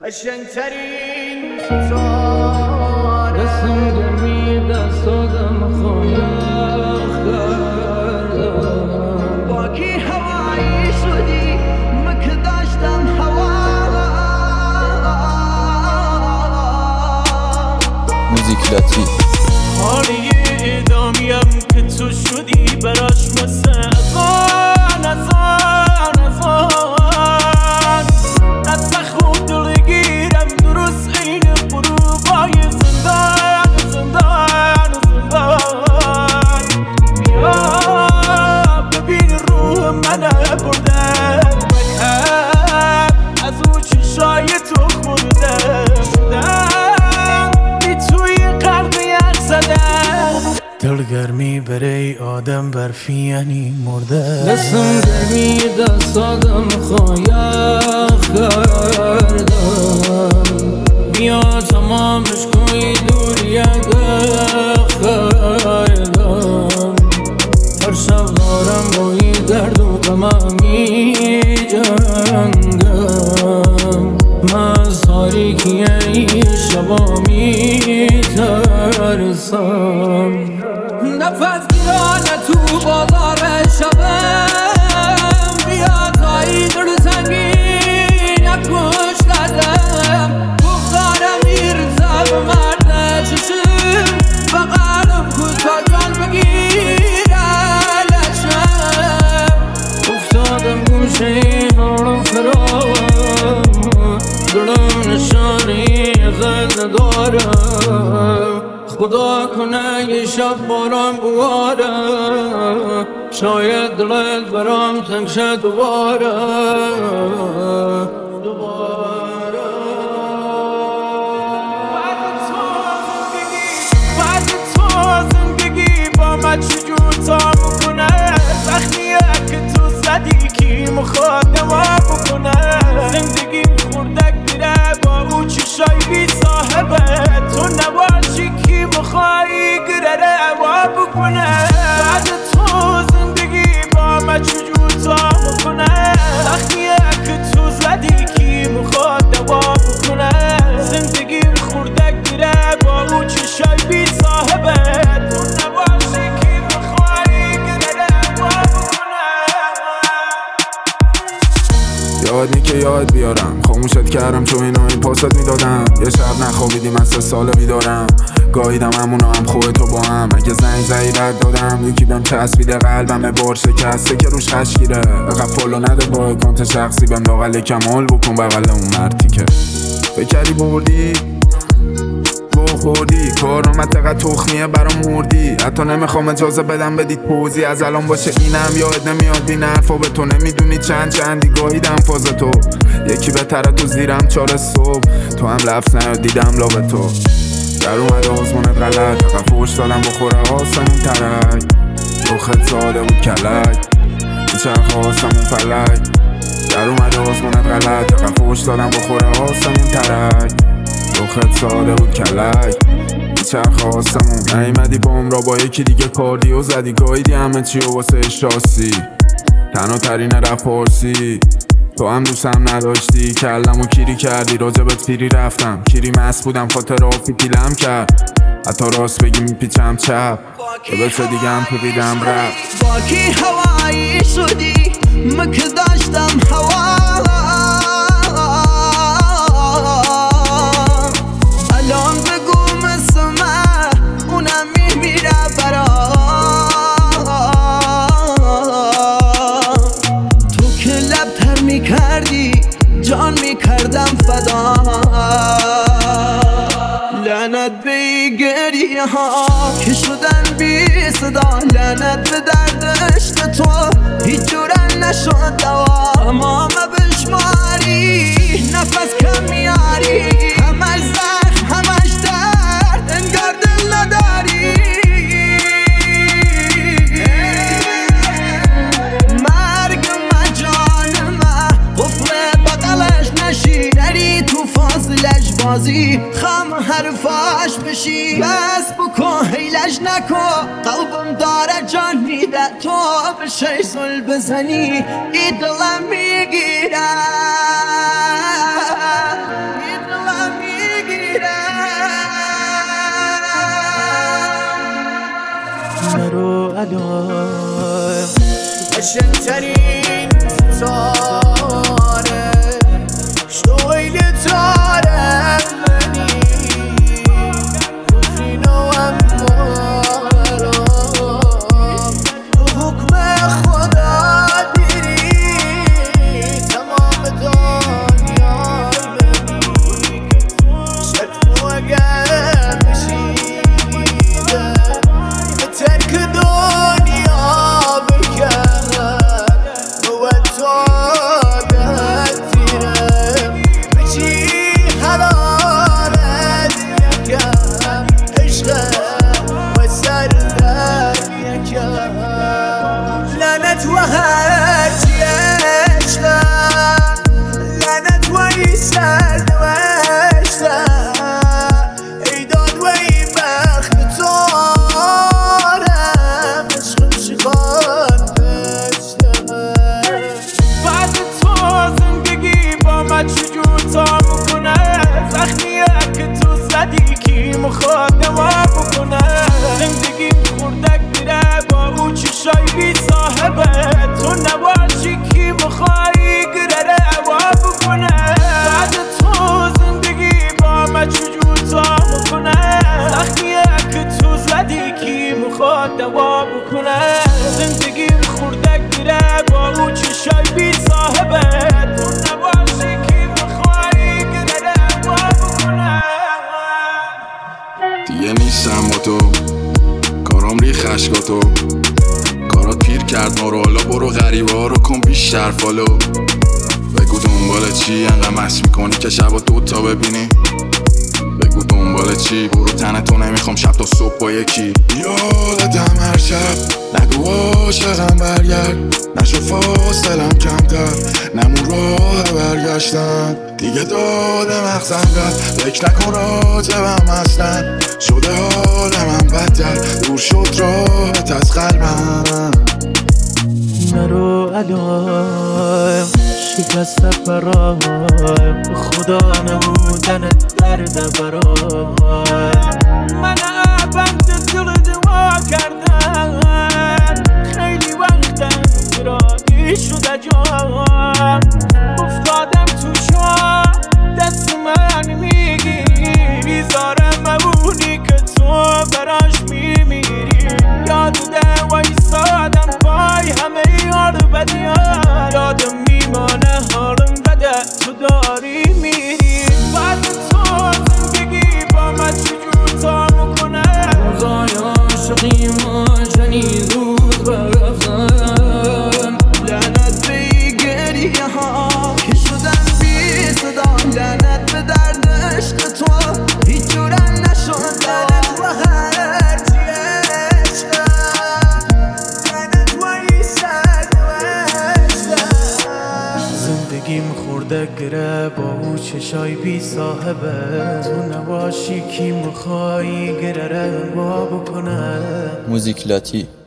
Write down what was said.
قشنگترین ستاره دستم گرمی دستادم خواهد کردم باکی هوایی شدی مکه داشتم هوا موزیک لطفی حالی ادامیم که تو شدی براش مثل ازان قصه خوب دلگیرم درست این غروبای زندان بیا ببین روح منه برده بکن از او چشای تو خورده شدم بی توی قلب یخ زدم دلگرمی برای آدم برفی یعنی مرده دستم گرمی دستادم خواهد کردم بیا تمامش کنی دوری اگر خیدم هر شب دارم با این درد و غمم می جنگم من از تاریکی این شبا می ترسم نفس گیرانه تو بازار شبم بیا تا این دل سنگین کش کردم بخارم میرزه به مرد چشم بقلم کوتا جان بگیره لشم افتادم گوشه این حالم فراهم دلم نشانی غل ندارم خدا کنه یه شب بارم بواره شاید دلت برام تنگ شد دوباره بعد تو زندگی با من چجور تا بکنه وقتیه که تو زدی کی مخواد نوا بکنه زندگی خوردک میره با او چشای بی صاحبه تو نباشی کی مخوایی گره روا بکنه بعد تو زندگی با من چجور تا بکنه وقتیه که تو زدی کی مخواد نوا بکنه زندگی خوردک میره با او چشای بی صاحبه تو نباشی کی مخوایی گره روا بکنه یاد نی که یاد بیارم خاموشت کردم چون این پاست میدادم یه شب نخوابیدی من 3 ساله بیدارم گاهیدم همونو هم خوبه تو با هم اگه زنگ زدی رد دادم یکی بهم چسبیده قلبم بار شکسته که روش خشگیره اقب فالو نده با اکانت شخصی بهم لاغل کمال بکن بغل اون مردی که فکر کردی بردی خوردی کارامت دقیقه تخمیه برام مردی حتی نمیخوام اجازه بدم بدید پوزی از الان باشه اینم یاد نمیاد این حرفا به تو نمیدونی چندی گاهیدم فاز تو یکی بهتره تو زیرم 4 صبح تو هم لفظ نیاد دیدم لابه تو در اومده آزمونت غلط اقا فوش دادم بخوره آسمون ترک روخت ساده بود کلک میچرخ آسمون فلک در اومده آزمونت غلط اقا فوش دادم بخوره آسمون ترک روخت ساده بود کلک میچرخ آسمون نیمدی با عمرا با یکی دیگه کاردی و زدی گاهیدی همه چی و واسه اشاسی تنها ترین رفت پارسی تو هم دوستم نداشتی کلم و کیری کردی راجبت فیری رفتم کیری مست بودم خاطر آفی پیلم کرد حتی راست بگی میپیچم چپ که بسه دیگه هم پیدم رفت باکی هوایی شدی مکه داشتم هوا الان بگو مثل من اونم میمیره برام تو که لبتر میکردی جان میکردم فدا لعنت به این گریه ها که شدن بی صدا لعنت به درد عشق تو هیچ جورن نشد دوا ما بشماری نفس کم میاری همش زخم همش درد انگار دل نداری مرگ من جان من قفل بقلش نشی نری تو فاصلش بازی خم حرفاش بشی بس بکن حیلش نکن قلبم داره جان میده تو بشه زل بزنی ای دلم میگیره الان قشنگترین ستاره شویل تاره منی گفتین و امارم رو حکم خدا دیری تمام دنیا منی شکم و اگر بشیده به ترک دنیا بکن موتادت دیرم بچی حلالت یکم عشقه و سردت یکم لعنت و هرچی عشقه لعنت و ای سرد و عشقه ای داد و ای بخت تارم عشقم شخان بشتمه بعد تو زندگی با من چجور تا میکنه زخمیه که تو زدی کی میخواد دوا بکنه زندگی خوردک میره با او چشای بی صاحبه تو نباشی کی میخوایی گره وا بکنه بعد تو زندگی با من چجور تا میکنه زخمیه که تو زدی کی میخواد دوا بکنه زندگی خوردک میره با او چشای بی صاحبه تو نباشی کی میخوایی گره وا بکنه دیگه نیستم با تو کارام ری خشکاتو کارات پیر کرد ما رو حالا برو غریبه ها رو کن بیشتر فالو بگو دنبال چی انقدر مست میکنی که شب دو تا ببینی بگو دنبال چی برو تنتو نمیخوام شب تا صبح با یکی یادتم هر شب نگو عاشقم برگرد نشو فاصلم کمتر نمون راه برگشتن دیگه داده مغزم رد فکر نکن راجبم اصلا شده حال من بدتر دور شد راحت از قلبم نرو الان شکست برایم خدا نمودنت درد برایم من بند دل دوا کردم خیلی وقتم پیرانی شده جام افتادم تو شام دست من میگیری بیزارم اونی که تو براش میمیری یاد ده وایسادم پای همه یار بدیان یادم میمانه حالم بده تو داری میری بعد تو زندگی با من چجور تا میکنه روزای عاشقی ما چنین زود برفتن لعنت به این گریه ها که شدن بی صدا لعنت به درد عشق تو هیچ جورم نشد لعنت و هرچی عشقه لعنت و ای سرد و عشقه زندگیم خورده گره با او چشای بی صاحبه تو نباشی کی میخوایی گره رو وا بکنه موزیک لاتی